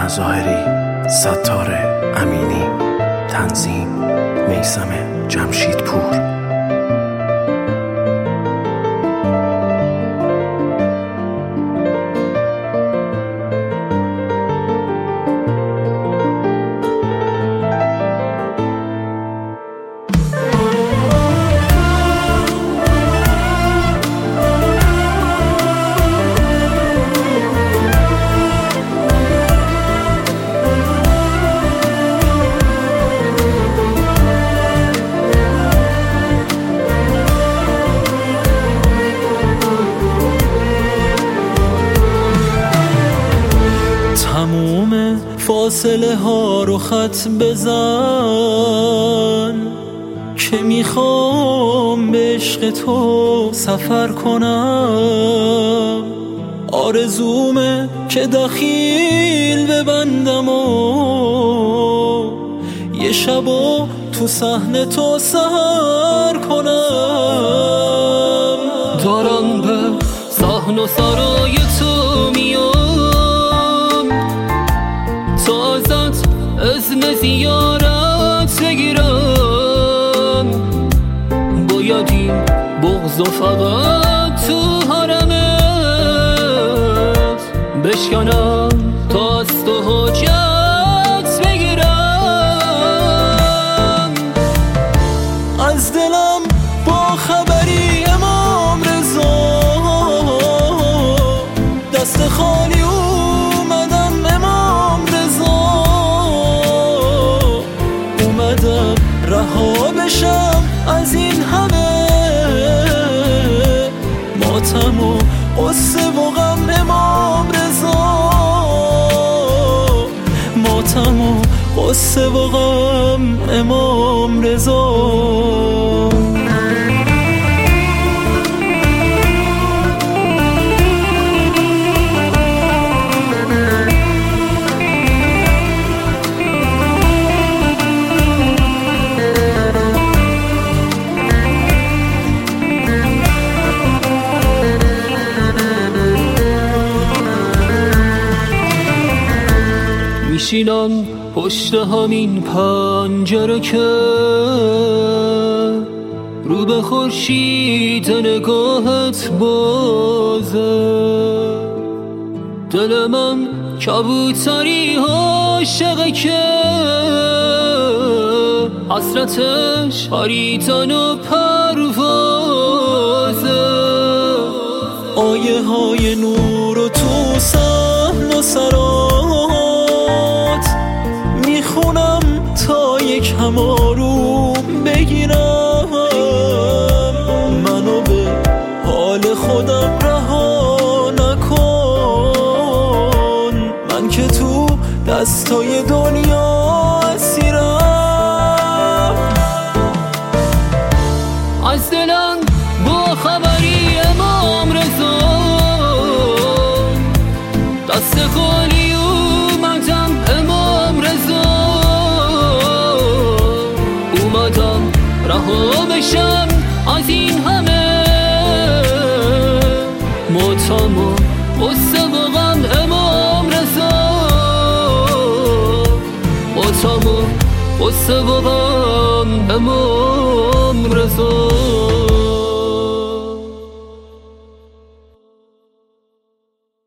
ظاهری، ستار امینی، تنظیم میثم جمشیدپور. تموم فاصله ها رو خط بزن که میخوام به عشق تو سفر کنم. آرزومه که دخیل ببندم و یه شبا تو صحن تو سهر کنم. دارم به صحن و سرای تو میام تا ازت اذن زیارت بگیرم. باید این بغض و فقط تو حرمت بشکنم تا از تو حاجت بگیرم. از دلم با خبری امام رضا دست خالی اومدم. امام رضا اومدم رها بشم از این همه ماتم و قصه و غم. امام رضا ماتم و قصه و غم. امام رضا میشینم پشت همین پنجره که رو به خورشید نگاهت بازه. دل من کبوتری عاشقه که حسرتش پریدن و پروازه. آیه های نور و تو صحن و سرات میخونم تا یک آروم بگیرم. منو به حال خودم رها نکن، من که تو دستای دنیا اسیرم. از دلم با خبری امام رضا دست خالی اومدم. امام رضا اومدم رها بشم از این همه ماتم و قصه و غم. امام رضا ماتم و قصه و غم. امام رضا